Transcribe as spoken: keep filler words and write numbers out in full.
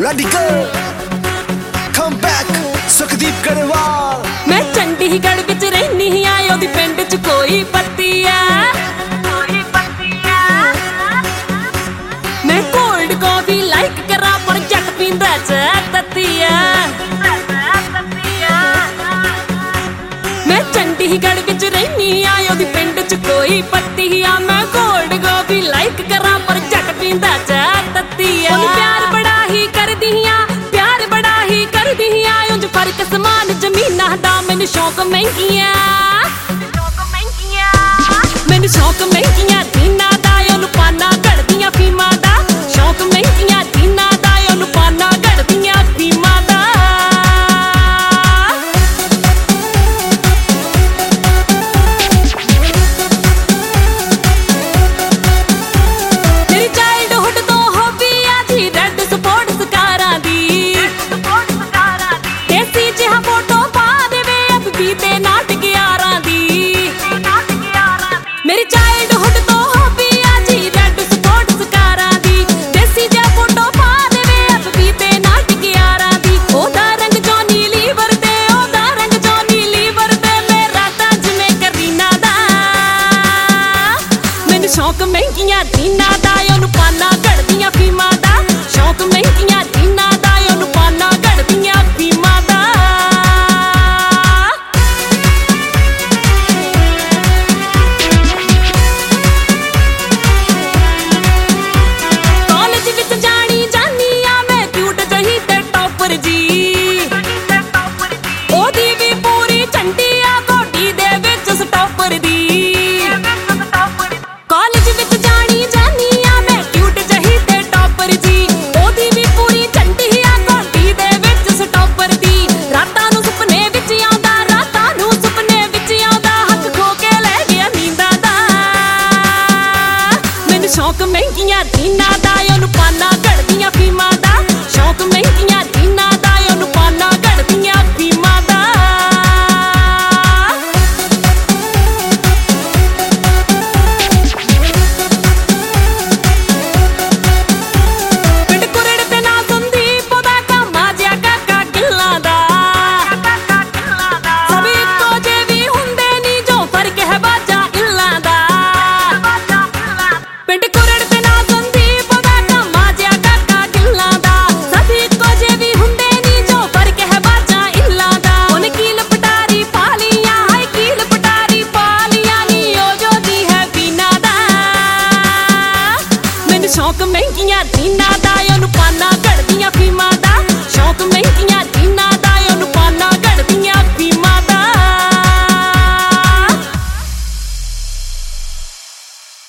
Radical come back Sukhdeep Grewal. मैं चंडीगढ़ विच रहनी आ, ओदी पिंड च कोई पत्ती मैं कोल्ड कॉफी लाइक करा पर जट पींदा चाह तत्ती मैं चंडीगढ़ विच रहनी आ, ओदी पिंड च कोई पत्ती मैं कोल्ड कॉफी लाइक करा पर जट पींदा चाह तत्ती प्यार बड़ा ही करदी प्यार बड़ा ही करदी उंज फर्क समान जमीना दा मैनू शौक महंगिया मैनू शौक महंगिया दीना दा ओनू पाना घड़दियां फीमा दा शौक महंगिया दीना दा ओनू पाना घड़दियां फीमा दा मेरी चाइल्डहुड तो हॉबी आ जी रेड स्पोर्ट्स कारां दी मेरी चाइल्डहुड तो हॉबी आ जी रेड स्पोर्ट्स कारां दी देसी जा फोटो पा देवे एफबी ते नाटक यारां दी ओदा रंग जॉनी लीवर ते ओदा रंग जॉनी लीवर ते मेरा ताज में करीना दा मैनू शौक महंगियां दीना दा ओनू पाना घड़दियां फीमा दा शौक महंगियां दीना दा ओनू पाना घड़दियां फीमा दा शौक महंगियां दीना दा ओनू पाना घड़दियां फीमा दा शौक महंगियां दीना दा ओनू पाना घड़दियां फीमा दा पिंड कुरड़ ते ना संदीप दा कामा जिहा काका गिल्लां दा सब इक्को जे भी हुंदे नी जो फर्क है बाजा इल्लां दा पिंड कुरड़ ते ना संदीप दा कामा जिहा काका गिल्लां दा सब इक्को जे भी हुंदे नी जो फर्क है बाजा इल्लां दा ओने कील पटारी पा लियां हाय कील पटारी पा लियां नी ओ जो दी है बीना दा मैनू शौक महंगियां दीना दा ओनू पाना घड़दियां फीमा दा